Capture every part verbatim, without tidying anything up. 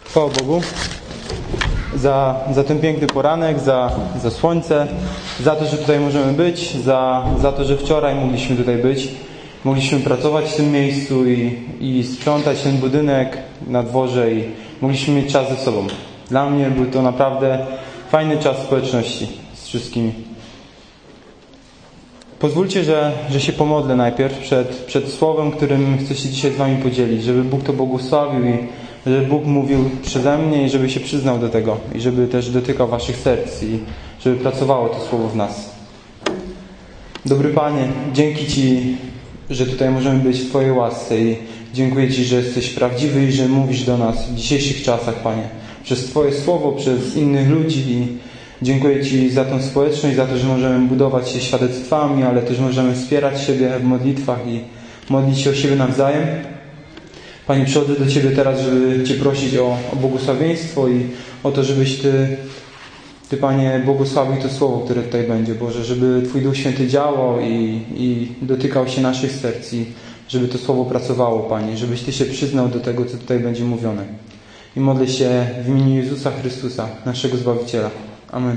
Chwała Bogu za, za ten piękny poranek, za, za słońce, za to, że tutaj możemy być, za, za to, że wczoraj mogliśmy tutaj być. Mogliśmy pracować w tym miejscu i, i sprzątać ten budynek na dworze i mogliśmy mieć czas ze sobą. Dla mnie był to naprawdę fajny czas społeczności z wszystkimi. Pozwólcie, że, że się pomodlę najpierw przed, przed słowem, którym chcę się dzisiaj z Wami podzielić, żeby Bóg to błogosławił i żeby Bóg mówił przeze mnie i żeby się przyznał do tego i żeby też dotykał Waszych serc i żeby pracowało to słowo w nas. Dobry Panie, dzięki Ci, że tutaj możemy być w Twojej łasce i dziękuję Ci, że jesteś prawdziwy i że mówisz do nas w dzisiejszych czasach, Panie, przez Twoje słowo, przez innych ludzi i dziękuję Ci za tą społeczność, za to, że możemy budować się świadectwami, ale też możemy wspierać siebie w modlitwach i modlić się o siebie nawzajem. Panie, przychodzę do Ciebie teraz, żeby Cię prosić o, o błogosławieństwo i o to, żebyś Ty, Ty, Panie, błogosławił to słowo, które tutaj będzie, Boże, żeby Twój Duch Święty działał i, i dotykał się naszych serc i żeby to słowo pracowało, Panie, żebyś Ty się przyznał do tego, co tutaj będzie mówione. I modlę się w imieniu Jezusa Chrystusa, naszego Zbawiciela. Amen.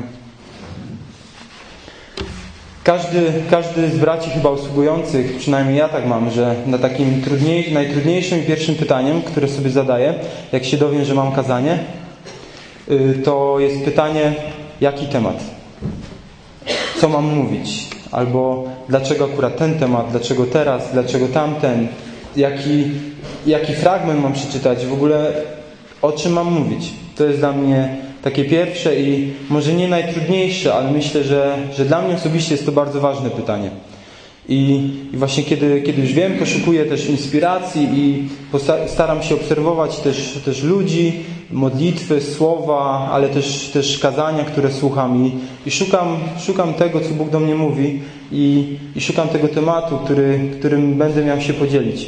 Każdy, każdy z braci chyba usługujących, przynajmniej ja tak mam, że na takim trudniej, najtrudniejszym i pierwszym pytaniem, które sobie zadaję, jak się dowiem, że mam kazanie, to jest pytanie, jaki temat? Co mam mówić? Albo dlaczego akurat ten temat? Dlaczego teraz? Dlaczego tamten? Jaki, jaki fragment mam przeczytać? W ogóle o czym mam mówić? To jest dla mnie takie pierwsze i może nie najtrudniejsze, ale myślę, że, że dla mnie osobiście jest to bardzo ważne pytanie. I, i właśnie kiedy, kiedy już wiem, poszukuję też inspiracji i staram się obserwować też, też ludzi, modlitwy, słowa, ale też, też kazania, które słucham i, i szukam, szukam tego, co Bóg do mnie mówi i, i szukam tego tematu, który, którym będę miał się podzielić.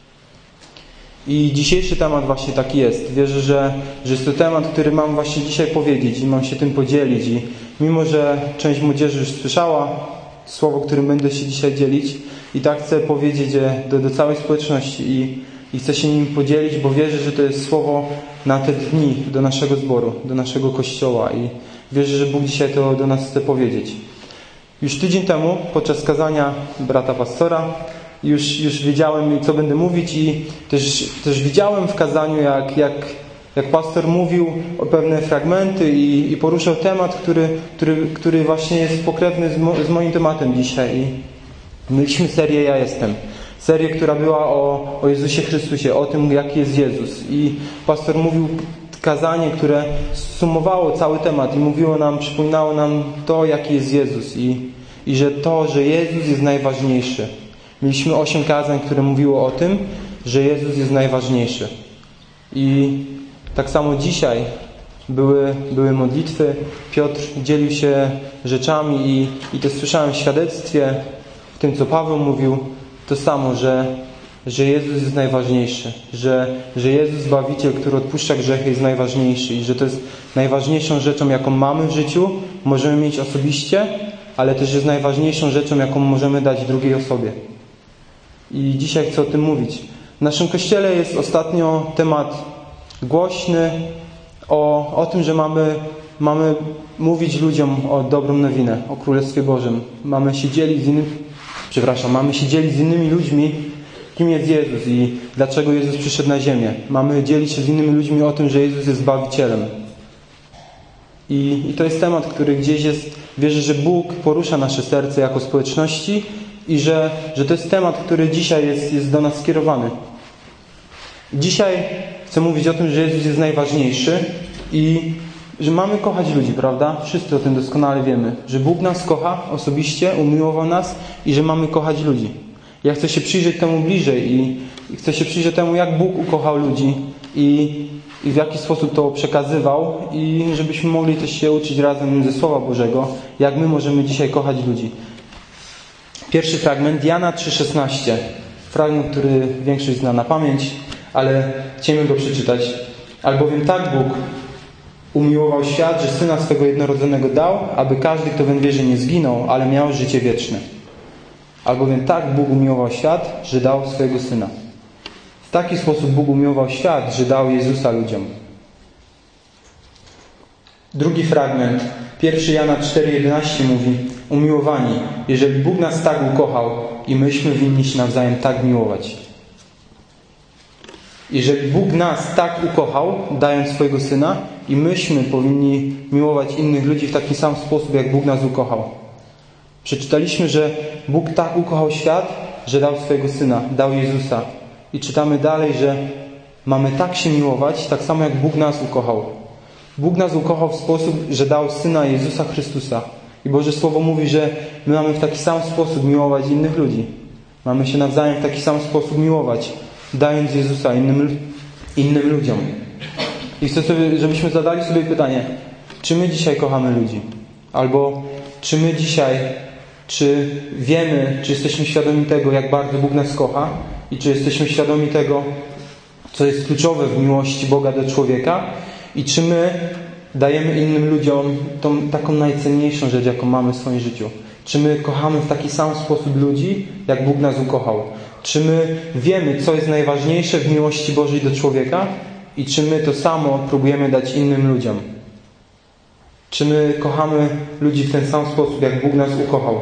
I dzisiejszy temat właśnie taki jest. Wierzę, że, że jest to temat, który mam właśnie dzisiaj powiedzieć i mam się tym podzielić. I mimo, że część młodzieży już słyszała słowo, którym będę się dzisiaj dzielić, i tak chcę powiedzieć do, do całej społeczności i, i chcę się nim podzielić, bo wierzę, że to jest słowo na te dni do naszego zboru, do naszego kościoła i wierzę, że Bóg dzisiaj to do nas chce powiedzieć. Już tydzień temu, podczas kazania brata pastora, Już, już wiedziałem, co będę mówić i też, też widziałem w kazaniu, jak, jak, jak pastor mówił o pewne fragmenty i, i poruszał temat, który, który, który właśnie jest pokrewny z, mo, z moim tematem dzisiaj. I mieliśmy serię Ja Jestem. Serię, która była o, o Jezusie Chrystusie, o tym, jaki jest Jezus. I pastor mówił kazanie, które sumowało cały temat i mówiło nam, przypominało nam to, jaki jest Jezus i, i że to, że Jezus jest najważniejszy. Mieliśmy osiem kazań, które mówiło o tym, że Jezus jest najważniejszy. I tak samo dzisiaj były, były modlitwy. Piotr dzielił się rzeczami i, i to słyszałem w świadectwie, w tym, co Paweł mówił, to samo, że, że Jezus jest najważniejszy. Że, że Jezus Zbawiciel, który odpuszcza grzechy, jest najważniejszy. I że to jest najważniejszą rzeczą, jaką mamy w życiu, możemy mieć osobiście, ale też jest najważniejszą rzeczą, jaką możemy dać drugiej osobie. I dzisiaj chcę o tym mówić. W naszym kościele jest ostatnio temat głośny o, o tym, że mamy, mamy mówić ludziom o dobrą nowinę, o Królestwie Bożym. Mamy się dzielić z innymi, przepraszam, mamy się dzielić z innymi ludźmi, kim jest Jezus i dlaczego Jezus przyszedł na ziemię. Mamy dzielić się z innymi ludźmi o tym, że Jezus jest Zbawicielem. I, i to jest temat, który gdzieś jest, wierzę, że Bóg porusza nasze serce jako społeczności i że, że to jest temat, który dzisiaj jest, jest do nas skierowany. Dzisiaj chcę mówić o tym, że Jezus jest najważniejszy i że mamy kochać ludzi, prawda? Wszyscy o tym doskonale wiemy. Że Bóg nas kocha osobiście, umiłował nas i że mamy kochać ludzi. Ja chcę się przyjrzeć temu bliżej i, i chcę się przyjrzeć temu, jak Bóg ukochał ludzi i, i w jaki sposób to przekazywał i żebyśmy mogli też się uczyć razem ze Słowa Bożego, jak my możemy dzisiaj kochać ludzi. Pierwszy fragment, Jana trzy szesnaście. Fragment, który większość zna na pamięć, ale chcemy go przeczytać. Albowiem tak Bóg umiłował świat, że Syna swego jednorodzonego dał, aby każdy, kto weń wierzy, nie zginął, ale miał życie wieczne. Albowiem tak Bóg umiłował świat, że dał swojego Syna. W taki sposób Bóg umiłował świat, że dał Jezusa ludziom. Drugi fragment, pierwszy Jana cztery jedenaście mówi: umiłowani, jeżeli Bóg nas tak ukochał i myśmy winni się nawzajem tak miłować. Jeżeli Bóg nas tak ukochał, dając swojego Syna, i myśmy powinni miłować innych ludzi w taki sam sposób, jak Bóg nas ukochał. Przeczytaliśmy, że Bóg tak ukochał świat, że dał swojego Syna, dał Jezusa. I czytamy dalej, że mamy tak się miłować, tak samo jak Bóg nas ukochał. Bóg nas ukochał w sposób, że dał Syna Jezusa Chrystusa. I Boże Słowo mówi, że my mamy w taki sam sposób miłować innych ludzi. Mamy się nawzajem w taki sam sposób miłować, dając Jezusa innym, innym ludziom. I chcę sobie, żebyśmy zadali sobie pytanie, czy my dzisiaj kochamy ludzi? Albo czy my dzisiaj, czy wiemy, czy jesteśmy świadomi tego, jak bardzo Bóg nas kocha i czy jesteśmy świadomi tego, co jest kluczowe w miłości Boga do człowieka i czy my dajemy innym ludziom tą taką najcenniejszą rzecz, jaką mamy w swoim życiu. Czy my kochamy w taki sam sposób ludzi, jak Bóg nas ukochał? Czy my wiemy, co jest najważniejsze w miłości Bożej do człowieka i czy my to samo próbujemy dać innym ludziom? Czy my kochamy ludzi w ten sam sposób, jak Bóg nas ukochał?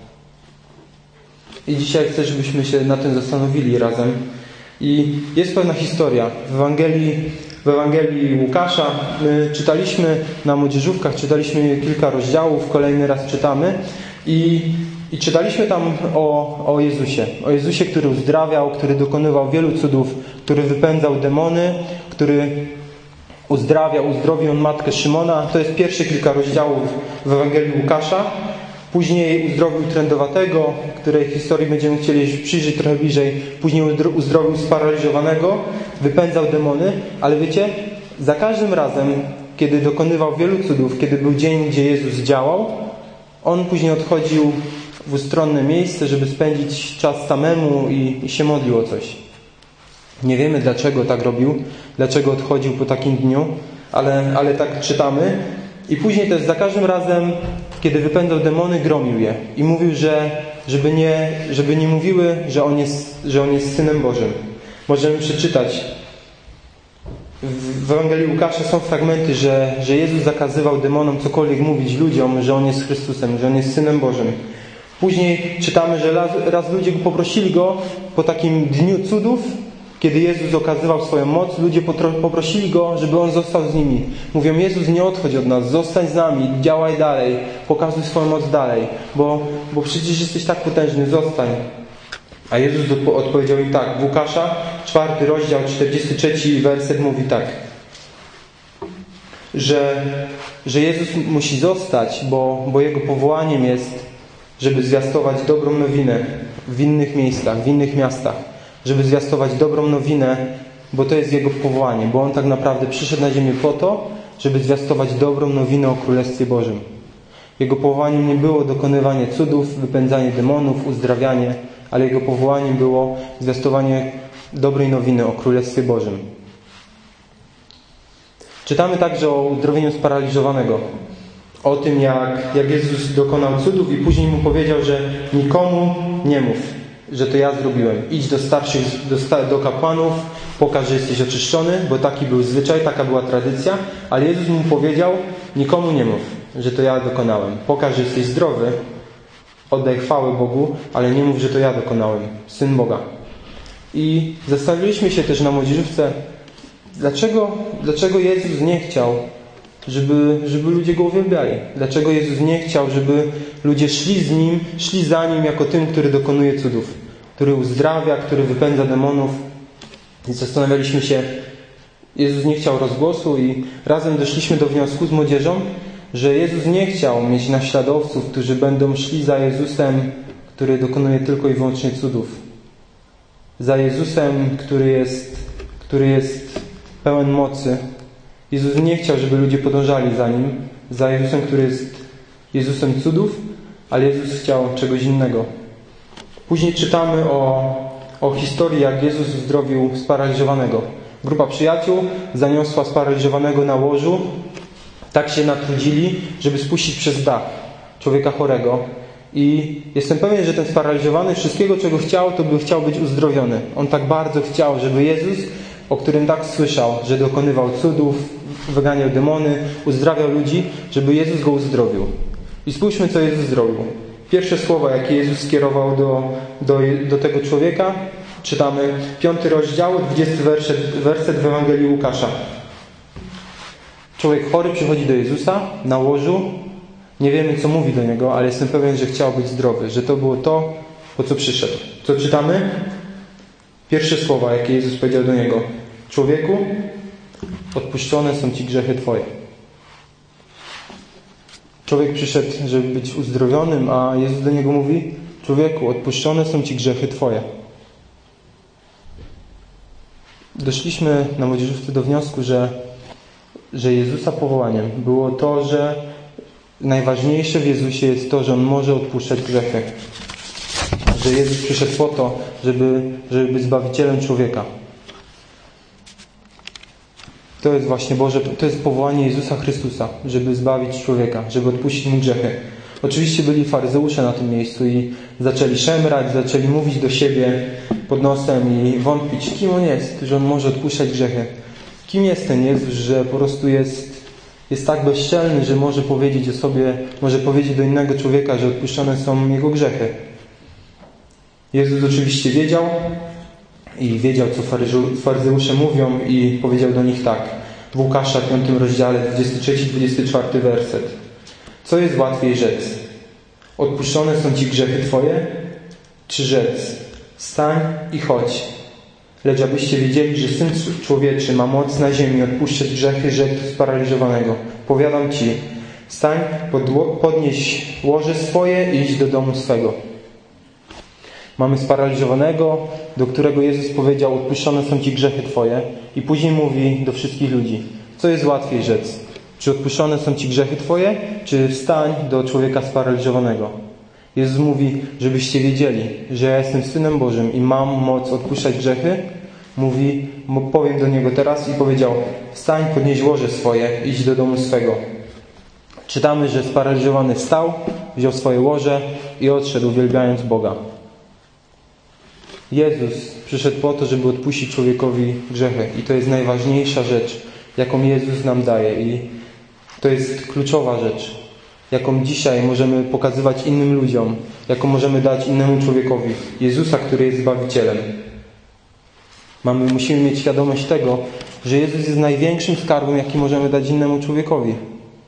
I dzisiaj chcę, żebyśmy się na tym zastanowili razem. I jest pewna historia. W Ewangelii, w Ewangelii Łukasza my czytaliśmy na młodzieżówkach, czytaliśmy kilka rozdziałów, kolejny raz czytamy i, i czytaliśmy tam o, o Jezusie. O Jezusie, który uzdrawiał, który dokonywał wielu cudów, który wypędzał demony, który uzdrawiał, uzdrowił on matkę Szymona. To jest pierwsze kilka rozdziałów w Ewangelii Łukasza. Później uzdrowił trędowatego, której historii będziemy chcieli przyjrzeć trochę bliżej. Później uzdrowił sparaliżowanego, wypędzał demony. Ale wiecie, za każdym razem, kiedy dokonywał wielu cudów, kiedy był dzień, gdzie Jezus działał, on później odchodził w ustronne miejsce, żeby spędzić czas samemu i, i się modlił o coś. Nie wiemy, dlaczego tak robił, dlaczego odchodził po takim dniu, ale, ale tak czytamy. I później też za każdym razem, kiedy wypędzał demony, gromił je. I mówił, że żeby nie, żeby nie mówiły, że on, jest, że on jest Synem Bożym. Możemy przeczytać. W Ewangelii Łukasza są fragmenty, że, że Jezus zakazywał demonom cokolwiek mówić ludziom, że On jest Chrystusem, że On jest Synem Bożym. Później czytamy, że raz, raz ludzie poprosili Go po takim dniu cudów, kiedy Jezus okazywał swoją moc, ludzie poprosili Go, żeby On został z nimi. Mówią: Jezus, nie odchodź od nas, zostań z nami, działaj dalej, pokazuj swoją moc dalej, bo, bo przecież jesteś tak potężny, zostań. A Jezus odpowiedział im tak. W Łukasza, czwarty rozdział, czterdziesty trzeci werset mówi tak, że, że Jezus musi zostać, bo, bo Jego powołaniem jest, żeby zwiastować dobrą nowinę w innych miejscach, w innych miastach. Żeby zwiastować dobrą nowinę, bo to jest Jego powołanie, bo On tak naprawdę przyszedł na ziemię po to, żeby zwiastować dobrą nowinę o Królestwie Bożym. Jego powołaniem nie było dokonywanie cudów, wypędzanie demonów, uzdrawianie, ale Jego powołaniem było zwiastowanie dobrej nowiny o Królestwie Bożym. Czytamy także o uzdrowieniu sparaliżowanego. O tym, jak, jak Jezus dokonał cudów i później mu powiedział, że nikomu nie mów, że to ja zrobiłem. Idź do starszych, do, do kapłanów, pokaż, że jesteś oczyszczony, bo taki był zwyczaj, taka była tradycja, ale Jezus mu powiedział: nikomu nie mów, że to ja dokonałem. Pokaż, że jesteś zdrowy, oddaj chwałę Bogu, ale nie mów, że to ja dokonałem. Syn Boga. I zastanowiliśmy się też na młodzieżówce, dlaczego, dlaczego Jezus nie chciał, żeby, żeby ludzie Go uwielbiali. Dlaczego Jezus nie chciał, żeby ludzie szli z Nim, szli za Nim jako tym, który dokonuje cudów, który uzdrawia, który wypędza demonów. I zastanawialiśmy się, Jezus nie chciał rozgłosu i razem doszliśmy do wniosku z młodzieżą, że Jezus nie chciał mieć naśladowców, którzy będą szli za Jezusem, który dokonuje tylko i wyłącznie cudów. Za Jezusem, który jest, który jest pełen mocy. Jezus nie chciał, żeby ludzie podążali za Nim, za Jezusem, który jest Jezusem cudów, ale Jezus chciał czegoś innego. Później czytamy o, o historii, jak Jezus uzdrowił sparaliżowanego. Grupa przyjaciół zaniosła sparaliżowanego na łożu. Tak się natrudzili, żeby spuścić przez dach człowieka chorego. I jestem pewien, że ten sparaliżowany wszystkiego, czego chciał, to by chciał być uzdrowiony. On tak bardzo chciał, żeby Jezus, o którym tak słyszał, że dokonywał cudów, wyganiał demony, uzdrawiał ludzi, żeby Jezus go uzdrowił. I spójrzmy, co Jezus zrobił. Pierwsze słowa, jakie Jezus skierował do, do, do tego człowieka, czytamy piąty rozdział, dwudziesty werset, werset w Ewangelii Łukasza. Człowiek chory przychodzi do Jezusa na łożu. Nie wiemy, co mówi do niego, ale jestem pewien, że chciał być zdrowy, że to było to, po co przyszedł. Co czytamy? Pierwsze słowa, jakie Jezus powiedział do niego. Człowieku, odpuszczone są Ci grzechy Twoje. Człowiek przyszedł, żeby być uzdrowionym, a Jezus do niego mówi: człowieku, odpuszczone są Ci grzechy Twoje. Doszliśmy na młodzieżówce do wniosku, że, że Jezusa powołaniem było to, że najważniejsze w Jezusie jest to, że On może odpuszczać grzechy. Że Jezus przyszedł po to, żeby, żeby być Zbawicielem człowieka. To jest właśnie Boże, to jest powołanie Jezusa Chrystusa, żeby zbawić człowieka, żeby odpuścić mu grzechy. Oczywiście byli faryzeusze na tym miejscu i zaczęli szemrać, zaczęli mówić do siebie pod nosem i wątpić, kim On jest, że On może odpuszczać grzechy. Kim jest ten Jezus, że po prostu jest, jest tak bezczelny, że może powiedzieć o sobie, może powiedzieć do innego człowieka, że odpuszczone są jego grzechy. Jezus oczywiście wiedział i wiedział, co faryzeusze mówią i powiedział do nich tak. W Łukasza piątym rozdziale, dwudziesty trzeci dwudziesty czwarty werset. Co jest łatwiej rzec? Odpuszczone są Ci grzechy Twoje? Czy rzec? Wstań i chodź. Lecz abyście wiedzieli, że Syn Człowieczy ma moc na ziemi odpuszczać grzechy, rzekł do sparaliżowanego. Powiadam Ci, wstań, podnieś łoże swoje i idź do domu swego. Mamy sparaliżowanego, do którego Jezus powiedział: odpuszczone są Ci grzechy Twoje. I później mówi do wszystkich ludzi: co jest łatwiej rzec? Czy odpuszczone są Ci grzechy Twoje? Czy wstań do człowieka sparaliżowanego? Jezus mówi, żebyście wiedzieli, że ja jestem Synem Bożym i mam moc odpuszczać grzechy. Mówi, powiem do niego teraz i powiedział: wstań, podnieś łoże swoje, idź do domu swego. Czytamy, że sparaliżowany wstał, wziął swoje łoże i odszedł, uwielbiając Boga. Jezus przyszedł po to, żeby odpuścić człowiekowi grzechy. I to jest najważniejsza rzecz, jaką Jezus nam daje. I to jest kluczowa rzecz, jaką dzisiaj możemy pokazywać innym ludziom, jaką możemy dać innemu człowiekowi. Jezusa, który jest Zbawicielem. Mamy, musimy mieć świadomość tego, że Jezus jest największym skarbem, jaki możemy dać innemu człowiekowi.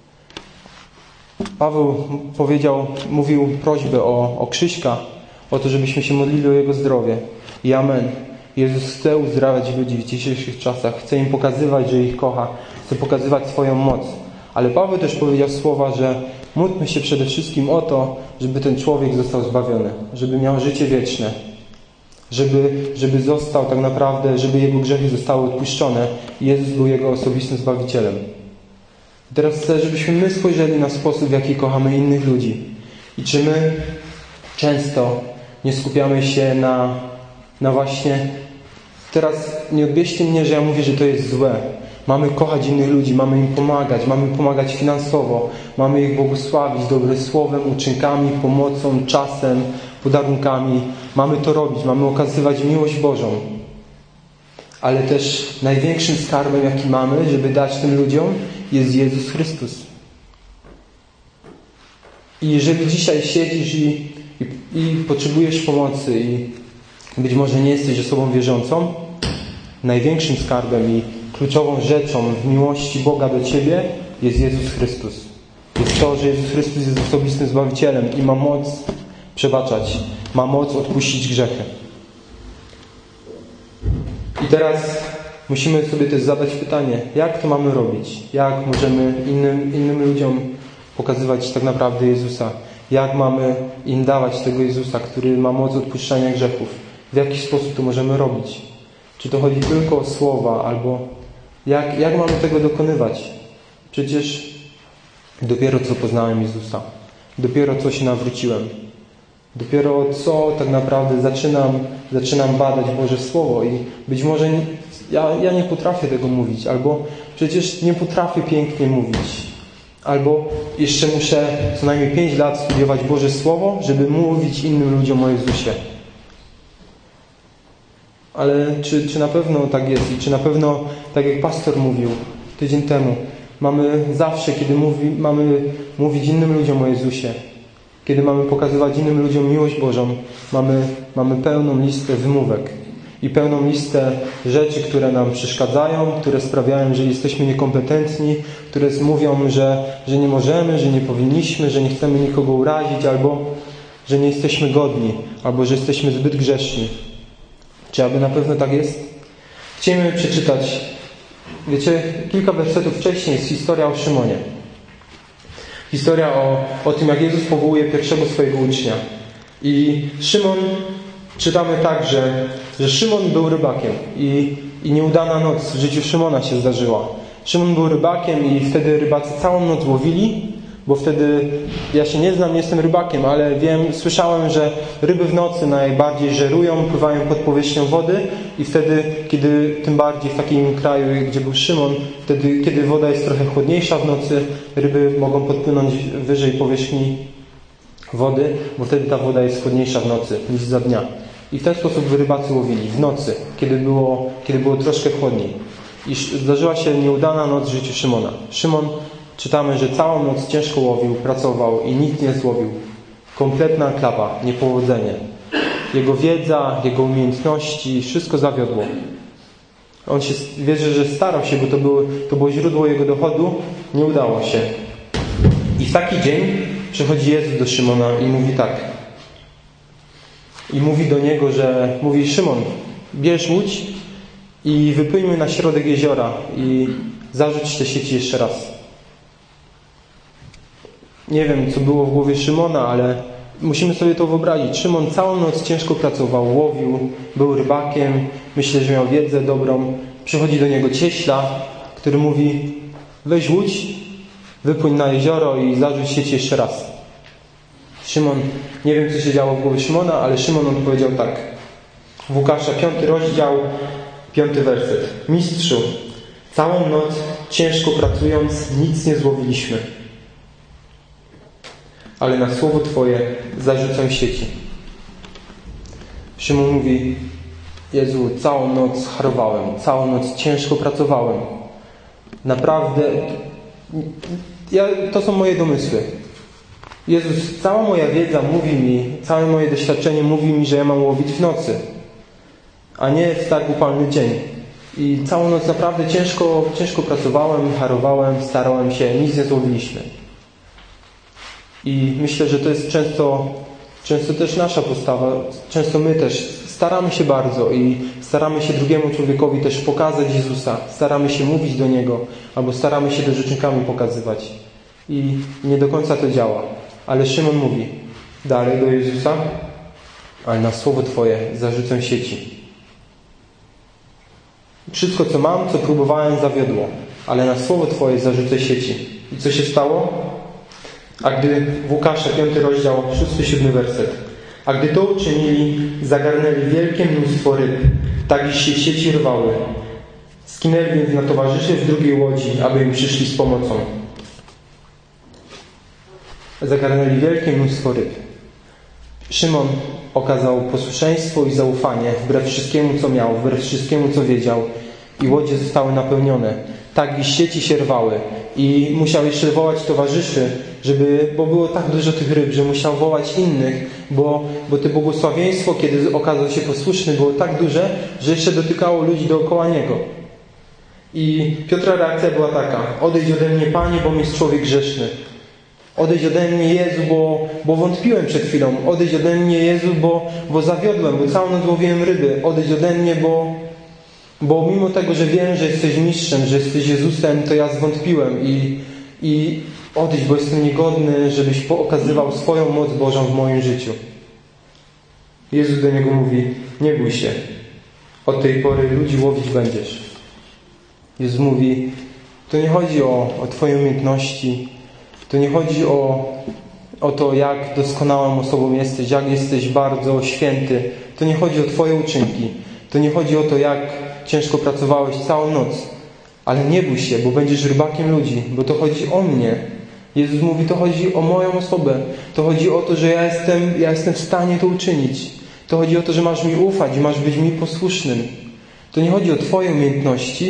Paweł powiedział, mówił prośbę o, o Krzyśka, o to, żebyśmy się modlili o jego zdrowie. I amen. Jezus chce uzdrawiać ludzi w dzisiejszych czasach. Chce im pokazywać, że ich kocha. Chce pokazywać swoją moc. Ale Paweł też powiedział słowa, że módlmy się przede wszystkim o to, żeby ten człowiek został zbawiony. Żeby miał życie wieczne. Żeby, żeby został tak naprawdę, żeby jego grzechy zostały odpuszczone. I Jezus był jego osobistym Zbawicielem. I teraz chcę, żebyśmy my spojrzeli na sposób, w jaki kochamy innych ludzi. I czy my często nie skupiamy się na, na właśnie... Teraz nie odbierzcie mnie, że ja mówię, że to jest złe. Mamy kochać innych ludzi, mamy im pomagać, mamy pomagać finansowo, mamy ich błogosławić dobrym słowem, uczynkami, pomocą, czasem, podarunkami. Mamy to robić, mamy okazywać miłość Bożą. Ale też największym skarbem, jaki mamy, żeby dać tym ludziom, jest Jezus Chrystus. I jeżeli dzisiaj siedzisz i, i, i potrzebujesz pomocy i być może nie jesteś osobą wierzącą, największym skarbem i kluczową rzeczą w miłości Boga do Ciebie jest Jezus Chrystus. Jest to, że Jezus Chrystus jest osobistym Zbawicielem i ma moc przebaczać, ma moc odpuścić grzechy. I teraz musimy sobie też zadać pytanie, jak to mamy robić? Jak możemy innym, innym ludziom pokazywać tak naprawdę Jezusa? Jak mamy im dawać tego Jezusa, który ma moc odpuszczania grzechów? W jaki sposób to możemy robić? Czy to chodzi tylko o słowa, albo jak, jak mamy tego dokonywać? Przecież dopiero co poznałem Jezusa. Dopiero co się nawróciłem. Dopiero co tak naprawdę zaczynam, zaczynam badać Boże Słowo i być może nie, ja, ja nie potrafię tego mówić, albo przecież nie potrafię pięknie mówić. Albo jeszcze muszę co najmniej pięć lat studiować Boże Słowo, żeby mówić innym ludziom o Jezusie. Ale czy, czy na pewno tak jest? I czy na pewno, tak jak pastor mówił, tydzień temu. Mamy zawsze, kiedy mówi, mamy mówić innym ludziom o Jezusie, kiedy mamy pokazywać innym ludziom miłość Bożą, mamy, mamy pełną listę wymówek i pełną listę rzeczy, które nam przeszkadzają, które sprawiają, że jesteśmy niekompetentni, które mówią, że, że nie możemy, że nie powinniśmy, że nie chcemy nikogo urazić, albo że nie jesteśmy godni, albo że jesteśmy zbyt grzeszni. Czy aby na pewno tak jest? Chcielibyśmy przeczytać, wiecie, kilka wersetów wcześniej jest historia o Szymonie. Historia o, o tym, jak Jezus powołuje pierwszego swojego ucznia. I Szymon, czytamy tak, że, że Szymon był rybakiem i, i nieudana noc w życiu Szymona się zdarzyła. Szymon był rybakiem i wtedy rybacy całą noc łowili, bo wtedy, ja się nie znam, nie jestem rybakiem, ale wiem, słyszałem, że ryby w nocy najbardziej żerują, pływają pod powierzchnią wody i wtedy, kiedy, tym bardziej w takim kraju, gdzie był Szymon, wtedy, kiedy woda jest trochę chłodniejsza w nocy, ryby mogą podpłynąć wyżej powierzchni wody, bo wtedy ta woda jest chłodniejsza w nocy niż za dnia. I w ten sposób rybacy łowili w nocy, kiedy było, kiedy było troszkę chłodniej. I zdarzyła się nieudana noc w życiu Szymona. Szymon, czytamy, że całą noc ciężko łowił, pracował i nic nie złowił. Kompletna klapa, niepowodzenie. Jego wiedza, jego umiejętności, wszystko zawiodło. On się, wierzy, że starał się, bo to było, to było źródło jego dochodu. Nie udało się. I w taki dzień przychodzi Jezus do Szymona i mówi tak. I mówi do niego, że mówi: Szymon, bierz łódź i wypłyńmy na środek jeziora i zarzuć te sieci jeszcze raz. Nie wiem, co było w głowie Szymona, ale musimy sobie to wyobrazić. Szymon całą noc ciężko pracował, łowił, był rybakiem, myślę, że miał wiedzę dobrą. Przychodzi do niego cieśla, który mówi: weź łódź, wypłyń na jezioro i zarzuć sieci jeszcze raz. Szymon, nie wiem, co się działo w głowie Szymona, ale Szymon odpowiedział tak. W Łukasza, piąty rozdział, piąty werset. Mistrzu, całą noc ciężko pracując nic nie złowiliśmy, ale na słowo Twoje zarzucam sieci. Szymon mówi: Jezu, całą noc harowałem, całą noc ciężko pracowałem. Naprawdę, ja, to są moje domysły. Jezus, cała moja wiedza mówi mi, całe moje doświadczenie mówi mi, że ja mam łowić w nocy, a nie w tak upalny dzień. I całą noc naprawdę ciężko, ciężko pracowałem, harowałem, starałem się, nic nie złowiliśmy. I myślę, że to jest często, często też nasza postawa. Często my też staramy się bardzo i staramy się drugiemu człowiekowi też pokazać Jezusa. Staramy się mówić do Niego, albo staramy się też uczynkami pokazywać. I nie do końca to działa. Ale Szymon mówi dalej do Jezusa: ale na słowo Twoje zarzucę sieci. Wszystko, co mam, co próbowałem, zawiodło, ale na słowo Twoje zarzucę sieci. I co się stało? A gdy w Łukasza, piąty rozdział, szósty, siódmy werset. A gdy to uczynili, zagarnęli wielkie mnóstwo ryb, tak iż się sieci rwały. Skinęli więc na towarzyszy w drugiej łodzi, aby im przyszli z pomocą. Zagarnęli wielkie mnóstwo ryb. Szymon okazał posłuszeństwo i zaufanie wbrew wszystkiemu, co miał, wbrew wszystkiemu, co wiedział, i łodzie zostały napełnione. Tak iż sieci się rwały i musiał jeszcze wołać towarzyszy, żeby, bo było tak dużo tych ryb, że musiał wołać innych, bo, bo to błogosławieństwo, kiedy okazał się posłuszny, było tak duże, że jeszcze dotykało ludzi dookoła niego. I Piotra reakcja była taka: odejdź ode mnie, Panie, bo jest człowiek grzeszny. Odejdź ode mnie, Jezu, bo, bo wątpiłem przed chwilą. Odejdź ode mnie, Jezu, bo, bo zawiodłem, bo całą noc łowiłem ryby. Odejdź ode mnie, bo, bo mimo tego, że wiem, że jesteś mistrzem, że jesteś Jezusem, to ja zwątpiłem i, i odejdź, bo jestem niegodny, żebyś pokazywał swoją moc Bożą w moim życiu. Jezus do niego mówi: nie bój się, od tej pory ludzi łowić będziesz. Jezus mówi: to nie chodzi o, o Twoje umiejętności, to nie chodzi o, o to, jak doskonałą osobą jesteś, jak jesteś bardzo święty. To nie chodzi o Twoje uczynki. To nie chodzi o to, jak ciężko pracowałeś całą noc. Ale nie bój się, bo będziesz rybakiem ludzi, bo to chodzi o mnie. Jezus mówi: to chodzi o moją osobę. To chodzi o to, że ja jestem, ja jestem w stanie to uczynić. To chodzi o to, że masz mi ufać, masz być mi posłusznym. To nie chodzi o Twoje umiejętności,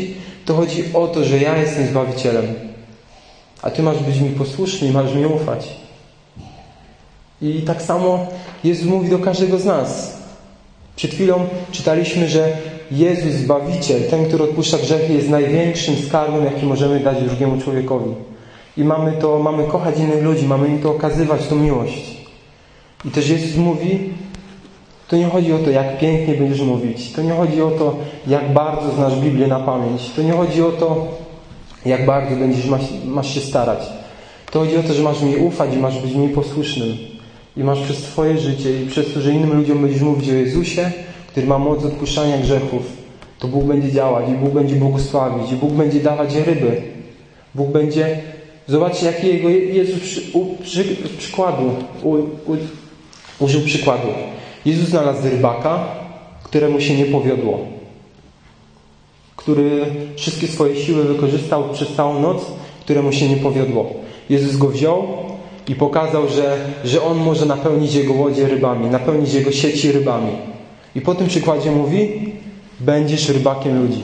To chodzi o to, że ja jestem Zbawicielem. A Ty masz być mi posłuszny i masz mi ufać. I tak samo Jezus mówi do każdego z nas. Przed chwilą czytaliśmy, że Jezus, Zbawiciel, ten, który odpuszcza grzechy, jest największym skarbem, jaki możemy dać drugiemu człowiekowi. I mamy to, mamy kochać innych ludzi, mamy im to okazywać, tą miłość. I też Jezus mówi, to nie chodzi o to, jak pięknie będziesz mówić. To nie chodzi o to, jak bardzo znasz Biblię na pamięć. To nie chodzi o to, jak bardzo będziesz masz, masz się starać. To chodzi o to, że masz mi ufać i masz być mi posłusznym. I masz przez Twoje życie i przez to, że innym ludziom będziesz mówić o Jezusie, który ma moc odpuszczania grzechów, to Bóg będzie działać i Bóg będzie błogosławić i Bóg będzie dawać ryby. Bóg będzie... Zobaczcie, jakiego Jezus przy, u, przy, przykładu, u, u, użył przykładu. Jezus znalazł rybaka, któremu się nie powiodło. Który wszystkie swoje siły wykorzystał przez całą noc, któremu się nie powiodło. Jezus go wziął i pokazał, że, że On może napełnić jego łodzie rybami, napełnić jego sieci rybami. I po tym przykładzie mówi, będziesz rybakiem ludzi.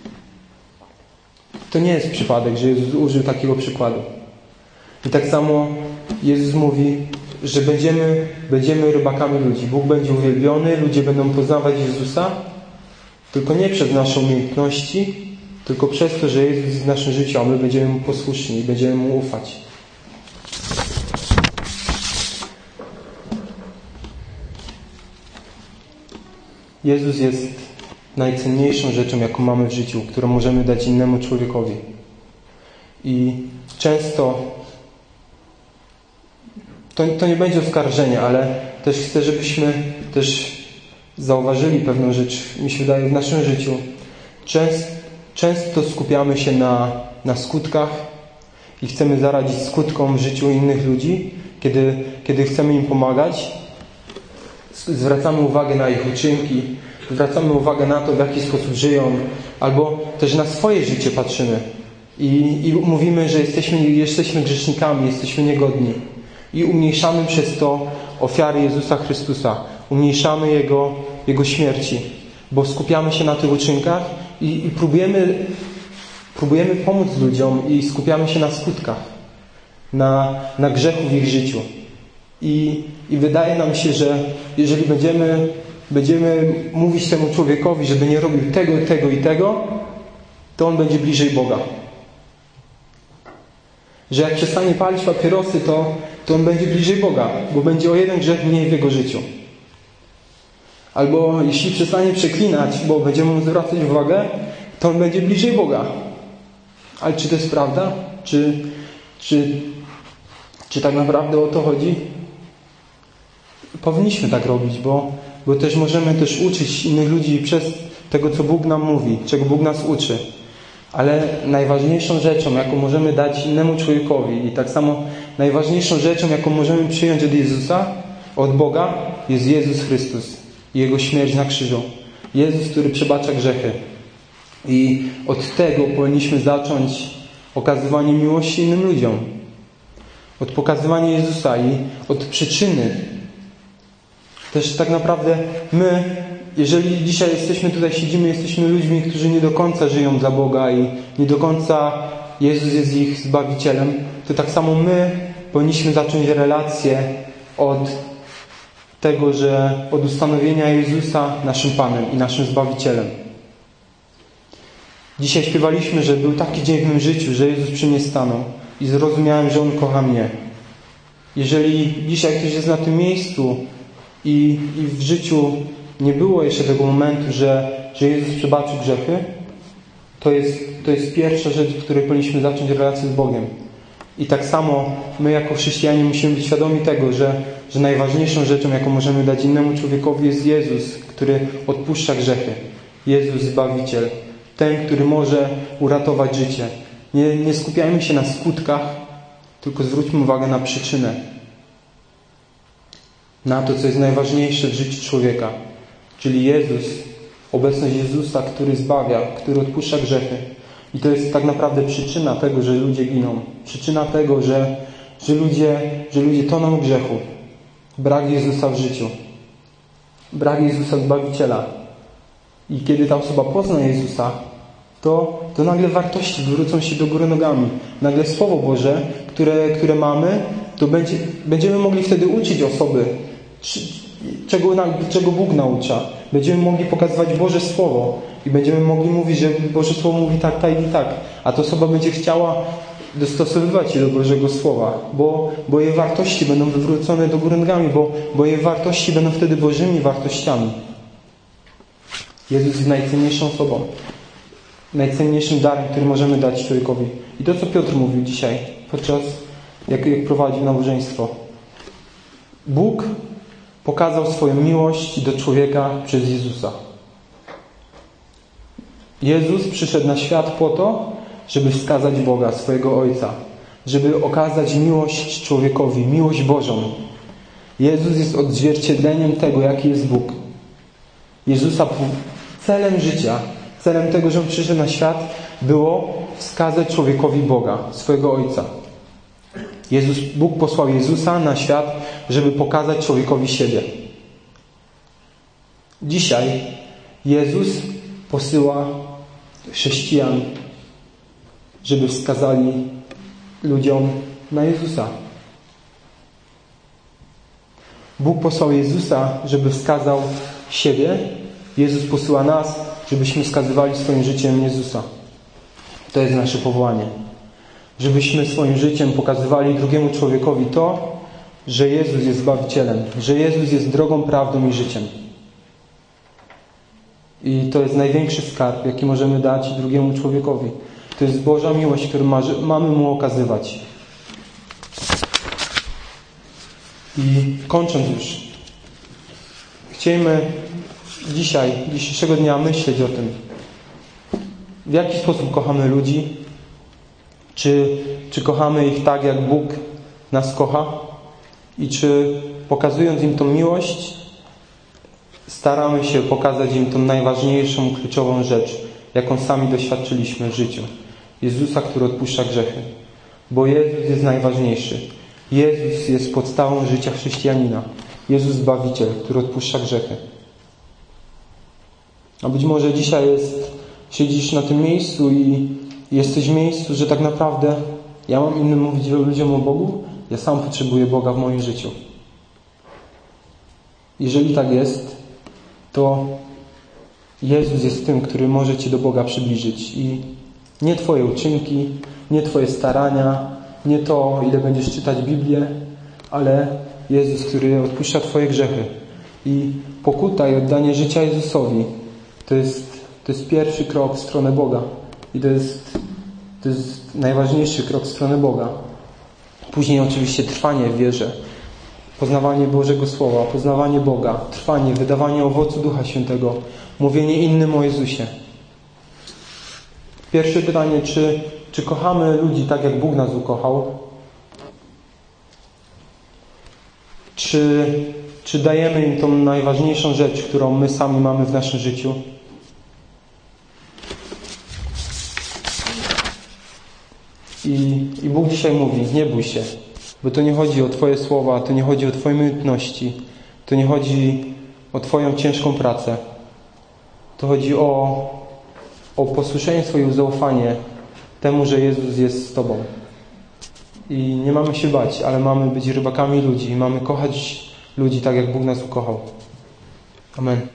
To nie jest przypadek, że Jezus użył takiego przykładu. I tak samo Jezus mówi, że będziemy, będziemy rybakami ludzi. Bóg będzie uwielbiony, ludzie będą poznawać Jezusa, tylko nie przez nasze umiejętności, tylko przez to, że Jezus jest w naszym życiu, a my będziemy Mu posłuszni i będziemy Mu ufać. Jezus jest najcenniejszą rzeczą, jaką mamy w życiu, którą możemy dać innemu człowiekowi. I często to, to nie będzie oskarżenie, ale też chcę, żebyśmy też zauważyli pewną rzecz, mi się wydaje, w naszym życiu. Częst, często skupiamy się na, na skutkach i chcemy zaradzić skutkom w życiu innych ludzi, kiedy, kiedy chcemy im pomagać. Zwracamy uwagę na ich uczynki, zwracamy uwagę na to, w jaki sposób żyją, albo też na swoje życie patrzymy i, i mówimy, że jesteśmy, jesteśmy grzesznikami, jesteśmy niegodni i umniejszamy przez to ofiary Jezusa Chrystusa, umniejszamy Jego, Jego śmierci, bo skupiamy się na tych uczynkach i, i próbujemy, próbujemy pomóc ludziom i skupiamy się na skutkach, na, na grzechu w ich życiu. I, I wydaje nam się, że jeżeli będziemy, będziemy mówić temu człowiekowi, żeby nie robił tego, tego i tego, to on będzie bliżej Boga. Że jak przestanie palić papierosy, to, to on będzie bliżej Boga, bo będzie o jeden grzech mniej w jego życiu. Albo jeśli przestanie przeklinać, bo będziemy mu zwracać uwagę, to on będzie bliżej Boga. Ale czy to jest prawda? Czy, czy, czy tak naprawdę o to chodzi? Powinniśmy tak robić, bo, bo też możemy też uczyć innych ludzi przez tego, co Bóg nam mówi, czego Bóg nas uczy. Ale najważniejszą rzeczą, jaką możemy dać innemu człowiekowi i tak samo najważniejszą rzeczą, jaką możemy przyjąć od Jezusa, od Boga, jest Jezus Chrystus i Jego śmierć na krzyżu. Jezus, który przebacza grzechy. I od tego powinniśmy zacząć okazywanie miłości innym ludziom. Od pokazywania Jezusa i od przyczyny. Też tak naprawdę my, jeżeli dzisiaj jesteśmy tutaj, siedzimy, jesteśmy ludźmi, którzy nie do końca żyją dla Boga i nie do końca Jezus jest ich Zbawicielem, to tak samo my powinniśmy zacząć relację od tego, że od ustanowienia Jezusa naszym Panem i naszym Zbawicielem. Dzisiaj śpiewaliśmy, że był taki dzień w moim życiu, że Jezus przy mnie stanął i zrozumiałem, że On kocha mnie. Jeżeli dzisiaj ktoś jest na tym miejscu i, i w życiu nie było jeszcze tego momentu, że, że Jezus przebaczył grzechy, to jest, to jest pierwsza rzecz, w której powinniśmy zacząć relację z Bogiem. I tak samo my jako chrześcijanie musimy być świadomi tego, że, że najważniejszą rzeczą, jaką możemy dać innemu człowiekowi, jest Jezus, który odpuszcza grzechy. Jezus Zbawiciel. Ten, który może uratować życie. Nie, nie skupiajmy się na skutkach, tylko zwróćmy uwagę na przyczynę. Na to, co jest najważniejsze w życiu człowieka. Czyli Jezus, obecność Jezusa, który zbawia, który odpuszcza grzechy. I to jest tak naprawdę przyczyna tego, że ludzie giną. Przyczyna tego, że, że, ludzie, że ludzie toną w grzechu. Brak Jezusa w życiu. Brak Jezusa Zbawiciela. I kiedy ta osoba pozna Jezusa, to, to nagle wartości wywrócą się do góry nogami. Nagle Słowo Boże, które, które mamy, to będzie, będziemy mogli wtedy uczyć osoby, czego, czego Bóg naucza. Będziemy mogli pokazywać Boże Słowo i będziemy mogli mówić, że Boże Słowo mówi tak, tak i tak. A ta osoba będzie chciała dostosowywać się do Bożego Słowa, bo, bo jej wartości będą wywrócone do góry nogami, bo, bo jej wartości będą wtedy Bożymi wartościami. Jezus jest najcenniejszą osobą, najcenniejszym darem, który możemy dać człowiekowi. I to, co Piotr mówił dzisiaj, podczas jak, jak prowadził nabożeństwo. Bóg pokazał swoją miłość do człowieka przez Jezusa. Jezus przyszedł na świat po to, żeby wskazać Boga, swojego Ojca. Żeby okazać miłość człowiekowi, miłość Bożą. Jezus jest odzwierciedleniem tego, jaki jest Bóg. Jezusa celem życia, celem tego, że On przyszedł na świat, było wskazać człowiekowi Boga, swojego Ojca. Jezus, Bóg posłał Jezusa na świat, żeby pokazać człowiekowi siebie. Dzisiaj Jezus posyła chrześcijan, żeby wskazali ludziom na Jezusa. Bóg posłał Jezusa, żeby wskazał siebie. Jezus posyła nas, żebyśmy wskazywali swoim życiem Jezusa. To jest nasze powołanie. Żebyśmy swoim życiem pokazywali drugiemu człowiekowi to, że Jezus jest Zbawicielem, że Jezus jest drogą, prawdą i życiem. I to jest największy skarb, jaki możemy dać drugiemu człowiekowi. To jest Boża miłość, którą mamy Mu okazywać. I kończąc już, chcielibyśmy dzisiaj, dzisiejszego dnia myśleć o tym, w jaki sposób kochamy ludzi, czy, czy kochamy ich tak, jak Bóg nas kocha i czy pokazując im tą miłość, staramy się pokazać im tą najważniejszą, kluczową rzecz, jaką sami doświadczyliśmy w życiu. Jezusa, który odpuszcza grzechy. Bo Jezus jest najważniejszy. Jezus jest podstawą życia chrześcijanina. Jezus Zbawiciel, który odpuszcza grzechy. A być może dzisiaj jest, siedzisz na tym miejscu i jesteś w miejscu, że tak naprawdę ja mam innym mówić ludziom o Bogu, ja sam potrzebuję Boga w moim życiu. Jeżeli tak jest, to Jezus jest tym, który może Cię do Boga przybliżyć. I nie Twoje uczynki, nie Twoje starania, nie to, ile będziesz czytać Biblię, ale Jezus, który odpuszcza Twoje grzechy. I pokuta i oddanie życia Jezusowi to jest, to jest pierwszy krok w stronę Boga. I to jest, to jest najważniejszy krok w stronę Boga. Później oczywiście trwanie w wierze. Poznawanie Bożego Słowa, poznawanie Boga, trwanie, wydawanie owocu Ducha Świętego, mówienie innym o Jezusie. Pierwsze pytanie, czy, czy kochamy ludzi tak, jak Bóg nas ukochał? Czy, czy dajemy im tą najważniejszą rzecz, którą my sami mamy w naszym życiu? I, i Bóg dzisiaj mówi, nie bój się. Bo to nie chodzi o Twoje słowa, to nie chodzi o Twoje umiejętności, to nie chodzi o Twoją ciężką pracę. To chodzi o, o posłuszeństwo i zaufanie temu, że Jezus jest z Tobą. I nie mamy się bać, ale mamy być rybakami ludzi. Mamy kochać ludzi tak, jak Bóg nas ukochał. Amen.